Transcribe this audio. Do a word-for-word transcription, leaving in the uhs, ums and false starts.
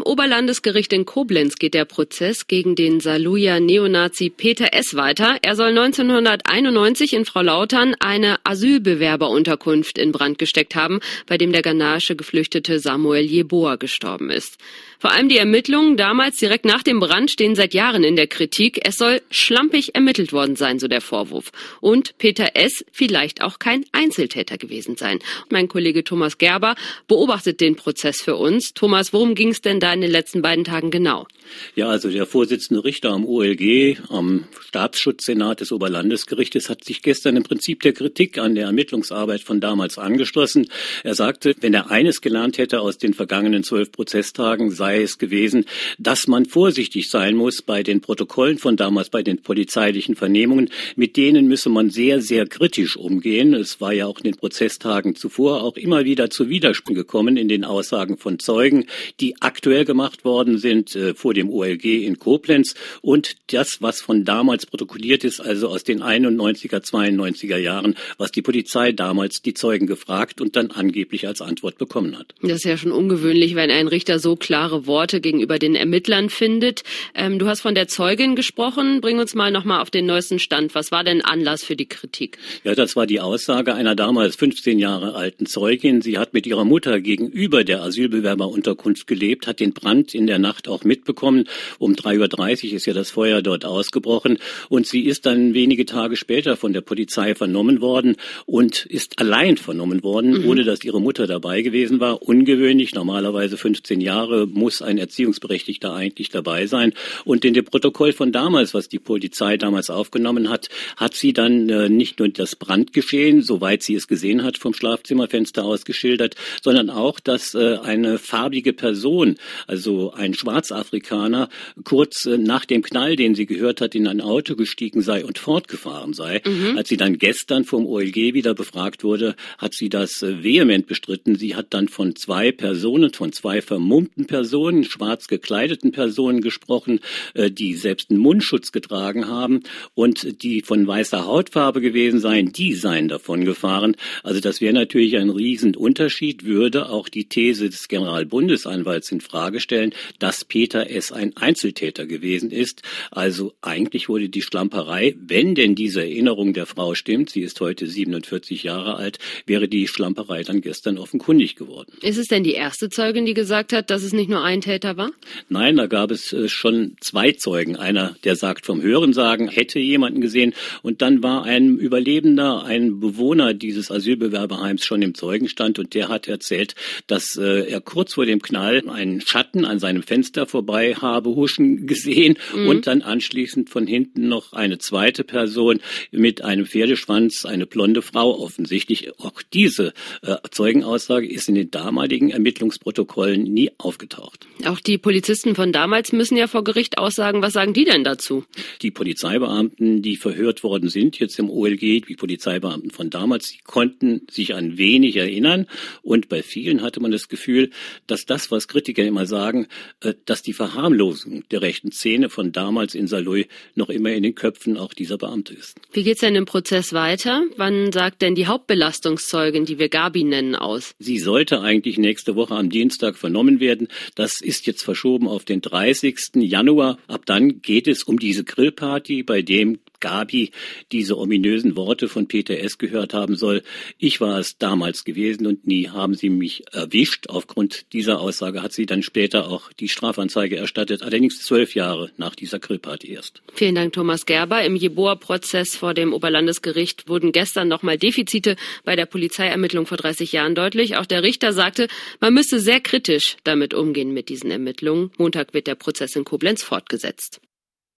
Am Oberlandesgericht in Koblenz geht der Prozess gegen den Saarlouier Neonazi Peter S. weiter. Er soll neunzehnhunderteinundneunzig in Frau Lautern eine Asylbewerberunterkunft in Brand gesteckt haben, bei dem der ghanaische Geflüchtete Samuel Yeboah gestorben ist. Vor allem die Ermittlungen damals direkt nach dem Brand stehen seit Jahren in der Kritik. Es soll schlampig ermittelt worden sein, so der Vorwurf. Und Peter S. vielleicht auch kein Einzeltäter gewesen sein. Mein Kollege Thomas Gerber beobachtet den Prozess für uns. Thomas, worum ging es denn da in den letzten beiden Tagen genau? Ja, also der Vorsitzende Richter am O L G, am Staatsschutzsenat des Oberlandesgerichtes, hat sich gestern im Prinzip der Kritik an der Ermittlungsarbeit von damals angeschlossen. Er sagte, wenn er eines gelernt hätte aus den vergangenen zwölf Prozesstagen, sei es gewesen, dass man vorsichtig sein muss bei den Protokollen von damals, bei den polizeilichen Vernehmungen. Mit denen müsse man sehr, sehr kritisch umgehen. Es war ja auch in den Prozesstagen zuvor auch immer wieder zu Widersprüchen gekommen in den Aussagen von Zeugen, die aktuell gemacht worden sind äh, vor dem O L G in Koblenz, und das, was von damals protokolliert ist, also aus den einundneunziger, zweiundneunziger Jahren, was die Polizei damals die Zeugen gefragt und dann angeblich als Antwort bekommen hat. Das ist ja schon ungewöhnlich, wenn ein Richter so klare Worte gegenüber den Ermittlern findet. Ähm, du hast von der Zeugin gesprochen. Bring uns mal nochmal auf den neuesten Stand. Was war denn Anlass für die Kritik? Ja, das war die Aussage einer damals fünfzehn Jahre alten Zeugin. Sie hat mit ihrer Mutter gegenüber der Asylbewerberunterkunft gelebt, hat den Brand in der Nacht auch mitbekommen. Um drei Uhr dreißig ist ja das Feuer dort ausgebrochen. Und sie ist dann wenige Tage später von der Polizei vernommen worden und ist allein vernommen worden, mhm. ohne dass ihre Mutter dabei gewesen war. Ungewöhnlich. Normalerweise fünfzehn Jahre muss ein Erziehungsberechtigter eigentlich dabei sein. Und in dem Protokoll von damals, was die Polizei damals aufgenommen hat, hat sie dann äh, nicht nur das Brandgeschehen, soweit sie es gesehen hat, vom Schlafzimmerfenster aus geschildert, sondern auch, dass äh, eine farbige Person, also ein Schwarzafrikaner, kurz äh, nach dem Knall, den sie gehört hat, in ein Auto gestiegen sei und fortgefahren sei. Mhm. Als sie dann gestern vom O L G wieder befragt wurde, hat sie das äh, vehement bestritten. Sie hat dann von zwei Personen, von zwei vermummten Personen, schwarz gekleideten Personen gesprochen, äh, die selbst einen Mundschutz getragen haben und die von weißer Hautfarbe gewesen seien, die seien davon gefahren. Also das wäre natürlich ein Riesenunterschied, würde auch die These des Generalbundesanwalts in Frage stellen, dass Peter S. ein Einzeltäter gewesen ist. Also eigentlich wurde die Schlamperei, wenn denn diese Erinnerung der Frau stimmt, sie ist heute siebenundvierzig Jahre alt, wäre die Schlamperei dann gestern offenkundig geworden. Ist es denn die erste Zeugin, die gesagt hat, dass es nicht nur ein Täter war? Nein, da gab es äh, schon zwei Zeugen. Einer, der sagt vom Hörensagen, hätte jemanden gesehen, und dann war ein Überlebender, ein Bewohner dieses Asylbewerberheims schon im Zeugenstand, und der hat erzählt, dass äh, er kurz vor dem Knall einen Schatten an seinem Fenster vorbei habe huschen gesehen, mhm. und dann anschließend von hinten noch eine zweite Person mit einem Pferdeschwanz, eine blonde Frau offensichtlich. Auch diese äh, Zeugenaussage ist in den damaligen Ermittlungsprotokollen nie aufgetaucht. Auch die Polizisten von damals müssen ja vor Gericht aussagen. Was sagen die denn dazu? Die Polizeibeamten, die verhört worden sind jetzt im O L G, die Polizeibeamten von damals, die konnten sich an wenig erinnern, und bei vielen hatte man das Gefühl, dass das, was Kritiker immer sagen, dass die Verharmlosung der rechten Szene von damals in Saarlouis noch immer in den Köpfen auch dieser Beamte ist. Wie geht's denn im Prozess weiter? Wann sagt denn die Hauptbelastungszeugin, die wir Gabi nennen, aus? Sie sollte eigentlich nächste Woche am Dienstag vernommen werden. Das ist jetzt verschoben auf den dreißigsten Januar. Ab dann geht es um diese Grillparty, bei dem Gabi diese ominösen Worte von Peter S. gehört haben soll. Ich war es damals gewesen und nie haben sie mich erwischt. Aufgrund dieser Aussage hat sie dann später auch die Strafanzeige erstattet, allerdings zwölf Jahre nach dieser Grillparty erst. Vielen Dank, Thomas Gerber. Im Yeboah-Prozess vor dem Oberlandesgericht wurden gestern nochmal Defizite bei der Polizeiermittlung vor dreißig Jahren deutlich. Auch der Richter sagte, man müsse sehr kritisch damit umgehen mit diesen Ermittlungen. Montag wird der Prozess in Koblenz fortgesetzt.